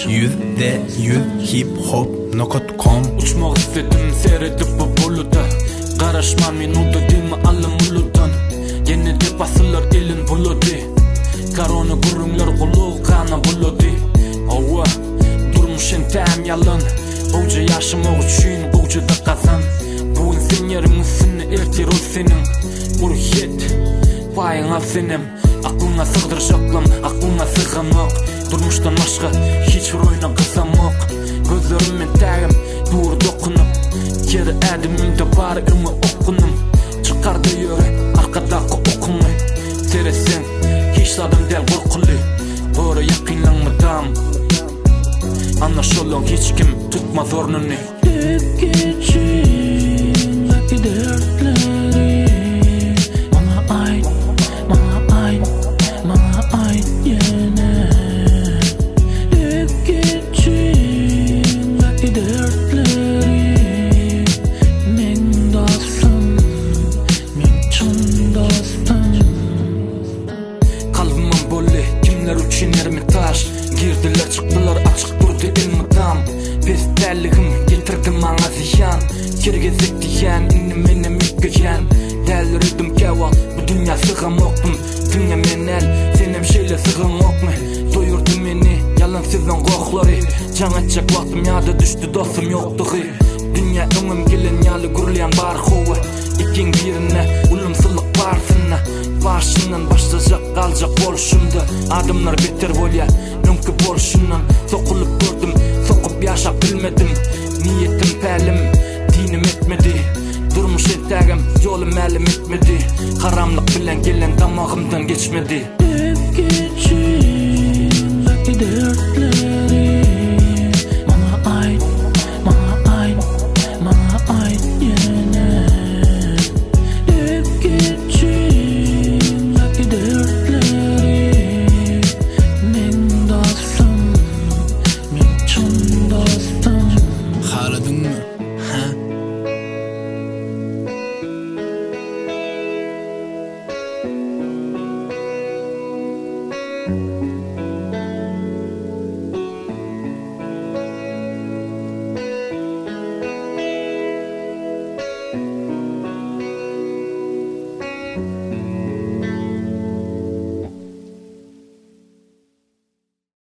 100hiphop.com Uçmak istedim seyredip bu buluta. Qarashman men udadimi alım ulutan. Yeni de basılar elin buludi. Karonu gurumlar qulu qana buludi. Ova durmuş entem yalan. Buca yaşamak üçün buca da qazan. Bu insan yarımısını ertir ol senin. Urhiyet payına senim. Aklına sığdıracaklam, aklına sığamak. Durmuştan başka hiç royuna kızamak. Gözlerimle tağım dur dokunup. Geri edimimde var ırmı okunum. Çıkardı yürü arkadaki okumay. Teresen hiç adam del korkulu. Doğru yakinlanmadan anlaşılan hiç kim tutmaz ornunu. Hep geçin belki dertleri. Bana ait, bana ait, bana ait yine. Hep geçin belki dertleri. Men dostum, men çın dostum. Kalbimim bolli kimler üçün ermitaş. Girdiler çıktılar açık durdu ilmitam. Pestelligim getirdi bana ziyan. Kirgezek diyen inim benim yükkeyen. Delirdim kevak bu dünya sığam oktum. Dünya menel senem şeyle sığam okmu. Doyurdu beni yalan sizden korkları. Can açacak vaktim yada düştü dostum yoktu. Dünya ömüm gelen yalı gurlayan bar kova. İkin birine ulumsuzluk varsına. Başından başlayacak kalacak bolşumda. Adımlar beter bolya ömkü bolşundan. Sokulup gördüm sokup yaşap bilmedim. Niyetim pelim dinim etmedi. Durmuş etagim yolum elim etmedi. Karamlık bilen gelen damağımdan geçmedi. Hep geçin belki dertleri.